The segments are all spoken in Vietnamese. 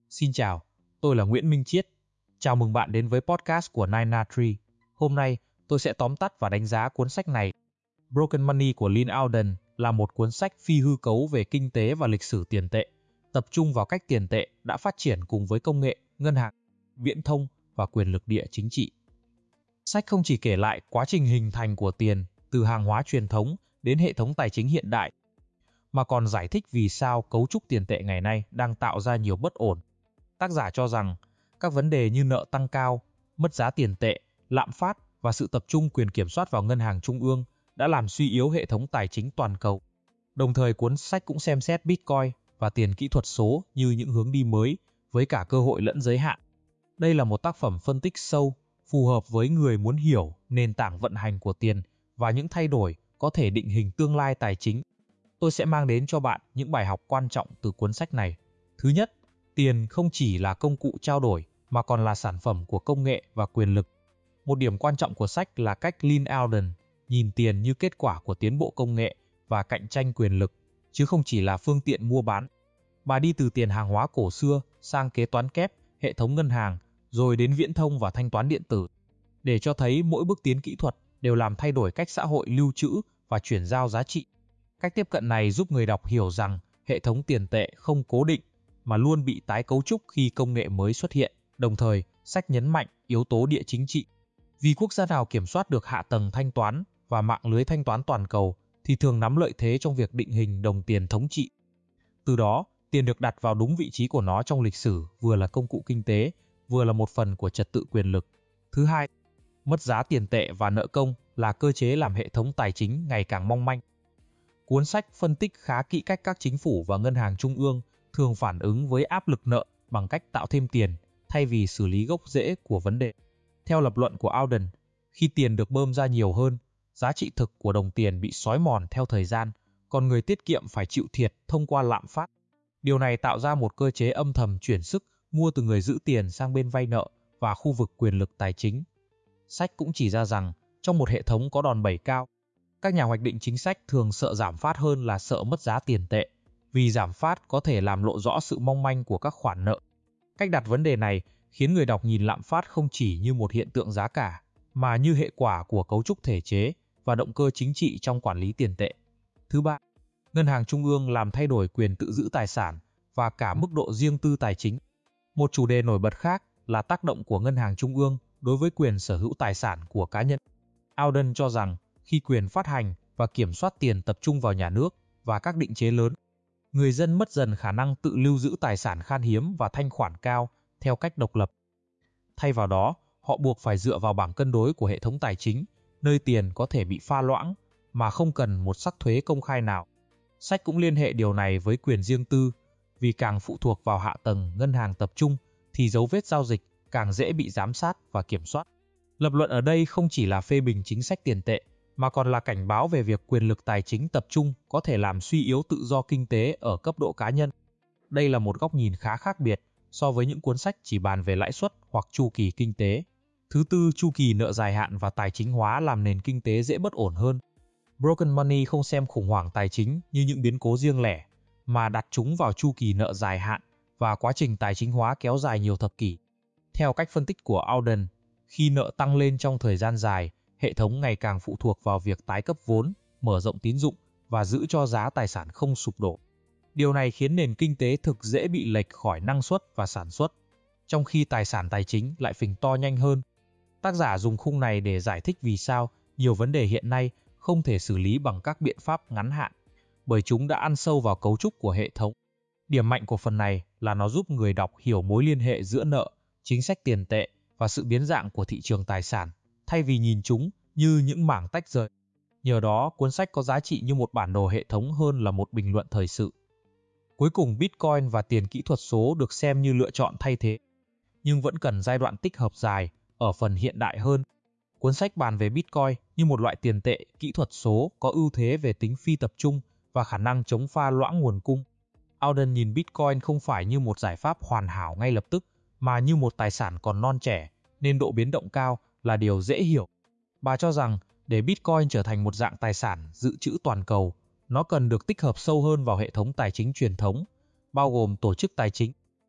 Xin chào, tôi là Nguyễn Minh Chiết. Chào mừng bạn đến với podcast của Nine Tree. Hôm nay, tôi sẽ tóm tắt và đánh giá cuốn sách này. Broken Money của Lynn Alden là một cuốn sách phi hư cấu về kinh tế và lịch sử tiền tệ, tập trung vào cách tiền tệ đã phát triển cùng với công nghệ, ngân hàng, viễn thông và quyền lực địa chính trị. Sách không chỉ kể lại quá trình hình thành của tiền từ hàng hóa truyền thống đến hệ thống tài chính hiện đại, mà còn giải thích vì sao cấu trúc tiền tệ ngày nay đang tạo ra nhiều bất ổn. Tác giả cho rằng các vấn đề như nợ tăng cao, mất giá tiền tệ, lạm phát và sự tập trung quyền kiểm soát vào ngân hàng trung ương đã làm suy yếu hệ thống tài chính toàn cầu. Đồng thời cuốn sách cũng xem xét Bitcoin và tiền kỹ thuật số như những hướng đi mới với cả cơ hội lẫn giới hạn. Đây là một tác phẩm phân tích sâu, phù hợp với người muốn hiểu nền tảng vận hành của tiền và những thay đổi có thể định hình tương lai tài chính. Tôi sẽ mang đến cho bạn những bài học quan trọng từ cuốn sách này. Thứ nhất, tiền không chỉ là công cụ trao đổi mà còn là sản phẩm của công nghệ và quyền lực. Một điểm quan trọng của sách là cách Lynn Alden nhìn tiền như kết quả của tiến bộ công nghệ và cạnh tranh quyền lực, chứ không chỉ là phương tiện mua bán. Bà đi từ tiền hàng hóa cổ xưa sang kế toán kép, hệ thống ngân hàng, rồi đến viễn thông và thanh toán điện tử, để cho thấy mỗi bước tiến kỹ thuật đều làm thay đổi cách xã hội lưu trữ và chuyển giao giá trị. Cách tiếp cận này giúp người đọc hiểu rằng hệ thống tiền tệ không cố định mà luôn bị tái cấu trúc khi công nghệ mới xuất hiện. Đồng thời, sách nhấn mạnh yếu tố địa chính trị. Vì quốc gia nào kiểm soát được hạ tầng thanh toán và mạng lưới thanh toán toàn cầu thì thường nắm lợi thế trong việc định hình đồng tiền thống trị. Từ đó, tiền được đặt vào đúng vị trí của nó trong lịch sử, vừa là công cụ kinh tế, vừa là một phần của trật tự quyền lực. Thứ hai, mất giá tiền tệ và nợ công là cơ chế làm hệ thống tài chính ngày càng mong manh. Cuốn sách phân tích khá kỹ cách các chính phủ và ngân hàng trung ương thường phản ứng với áp lực nợ bằng cách tạo thêm tiền thay vì xử lý gốc rễ của vấn đề. Theo lập luận của Alden, khi tiền được bơm ra nhiều hơn, giá trị thực của đồng tiền bị xói mòn theo thời gian, còn người tiết kiệm phải chịu thiệt thông qua lạm phát. Điều này tạo ra một cơ chế âm thầm chuyển sức mua từ người giữ tiền sang bên vay nợ và khu vực quyền lực tài chính. Sách cũng chỉ ra rằng, trong một hệ thống có đòn bẩy cao, các nhà hoạch định chính sách thường sợ giảm phát hơn là sợ mất giá tiền tệ, vì giảm phát có thể làm lộ rõ sự mong manh của các khoản nợ. Cách đặt vấn đề này khiến người đọc nhìn lạm phát không chỉ như một hiện tượng giá cả, mà như hệ quả của cấu trúc thể chế và động cơ chính trị trong quản lý tiền tệ. Thứ ba, ngân hàng trung ương làm thay đổi quyền tự giữ tài sản và cả mức độ riêng tư tài chính. Một chủ đề nổi bật khác là tác động của ngân hàng trung ương đối với quyền sở hữu tài sản của cá nhân. Alden cho rằng khi quyền phát hành và kiểm soát tiền tập trung vào nhà nước và các định chế lớn, người dân mất dần khả năng tự lưu giữ tài sản khan hiếm và thanh khoản cao theo cách độc lập. Thay vào đó, họ buộc phải dựa vào bảng cân đối của hệ thống tài chính, nơi tiền có thể bị pha loãng mà không cần một sắc thuế công khai nào. Sách cũng liên hệ điều này với quyền riêng tư, vì càng phụ thuộc vào hạ tầng ngân hàng tập trung thì dấu vết giao dịch càng dễ bị giám sát và kiểm soát. Lập luận ở đây không chỉ là phê bình chính sách tiền tệ, mà còn là cảnh báo về việc quyền lực tài chính tập trung có thể làm suy yếu tự do kinh tế ở cấp độ cá nhân. Đây là một góc nhìn khá khác biệt so với những cuốn sách chỉ bàn về lãi suất hoặc chu kỳ kinh tế. Thứ tư, chu kỳ nợ dài hạn và tài chính hóa làm nền kinh tế dễ bất ổn hơn. Broken Money không xem khủng hoảng tài chính như những biến cố riêng lẻ, mà đặt chúng vào chu kỳ nợ dài hạn và quá trình tài chính hóa kéo dài nhiều thập kỷ. Theo cách phân tích của Alden, khi nợ tăng lên trong thời gian dài, hệ thống ngày càng phụ thuộc vào việc tái cấp vốn, mở rộng tín dụng và giữ cho giá tài sản không sụp đổ. Điều này khiến nền kinh tế thực dễ bị lệch khỏi năng suất và sản xuất, trong khi tài sản tài chính lại phình to nhanh hơn. Tác giả dùng khung này để giải thích vì sao nhiều vấn đề hiện nay không thể xử lý bằng các biện pháp ngắn hạn, bởi chúng đã ăn sâu vào cấu trúc của hệ thống. Điểm mạnh của phần này là nó giúp người đọc hiểu mối liên hệ giữa nợ, chính sách tiền tệ và sự biến dạng của thị trường tài sản, thay vì nhìn chúng như những mảng tách rời. Nhờ đó, cuốn sách có giá trị như một bản đồ hệ thống hơn là một bình luận thời sự. Cuối cùng, Bitcoin và tiền kỹ thuật số được xem như lựa chọn thay thế, nhưng vẫn cần giai đoạn tích hợp dài ở phần hiện đại hơn. Cuốn sách bàn về Bitcoin như một loại tiền tệ kỹ thuật số có ưu thế về tính phi tập trung và khả năng chống pha loãng nguồn cung. Alden nhìn Bitcoin không phải như một giải pháp hoàn hảo ngay lập tức, mà như một tài sản còn non trẻ, nên độ biến động cao là điều dễ hiểu. Bà cho rằng để Bitcoin trở thành một dạng tài sản dự trữ toàn cầu, nó cần được tích hợp sâu hơn vào hệ thống tài chính truyền thống, bao gồm tổ chức tài chính,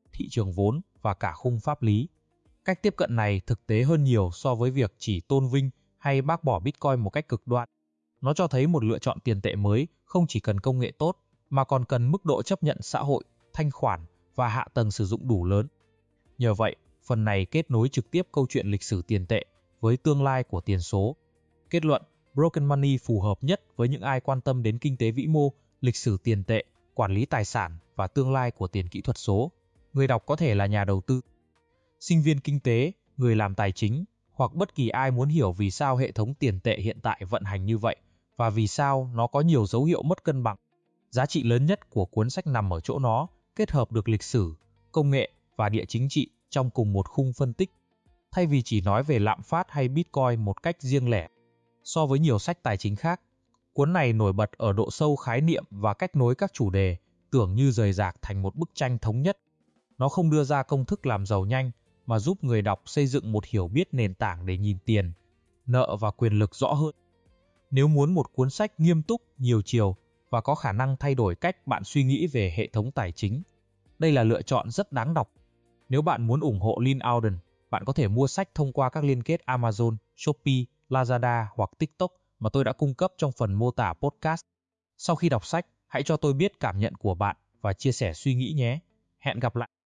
thị trường vốn và cả khung pháp lý. Cách tiếp cận này thực tế hơn nhiều so với việc chỉ tôn vinh hay bác bỏ Bitcoin một cách cực đoan. Nó cho thấy một lựa chọn tiền tệ mới không chỉ cần công nghệ tốt, mà còn cần mức độ chấp nhận xã hội, thanh khoản và hạ tầng sử dụng đủ lớn. Nhờ vậy, phần này kết nối trực tiếp câu chuyện lịch sử tiền tệ với tương lai của tiền số. Kết luận, Broken Money phù hợp nhất với những ai quan tâm đến kinh tế vĩ mô, lịch sử tiền tệ, quản lý tài sản và tương lai của tiền kỹ thuật số. Người đọc có thể là nhà đầu tư, sinh viên kinh tế, người làm tài chính, hoặc bất kỳ ai muốn hiểu vì sao hệ thống tiền tệ hiện tại vận hành như vậy và vì sao nó có nhiều dấu hiệu mất cân bằng. Giá trị lớn nhất của cuốn sách nằm ở chỗ nó kết hợp được lịch sử, công nghệ và địa chính trị trong cùng một khung phân tích, thay vì chỉ nói về lạm phát hay Bitcoin một cách riêng lẻ. So với nhiều sách tài chính khác, cuốn này nổi bật ở độ sâu khái niệm và cách nối các chủ đề, tưởng như rời rạc thành một bức tranh thống nhất. Nó không đưa ra công thức làm giàu nhanh, mà giúp người đọc xây dựng một hiểu biết nền tảng để nhìn tiền, nợ và quyền lực rõ hơn. Nếu muốn một cuốn sách nghiêm túc, nhiều chiều và có khả năng thay đổi cách bạn suy nghĩ về hệ thống tài chính, đây là lựa chọn rất đáng đọc. Nếu bạn muốn ủng hộ Lyn Alden, bạn có thể mua sách thông qua các liên kết Amazon, Shopee, Lazada hoặc TikTok mà tôi đã cung cấp trong phần mô tả podcast. Sau khi đọc sách, hãy cho tôi biết cảm nhận của bạn và chia sẻ suy nghĩ nhé. Hẹn gặp lại!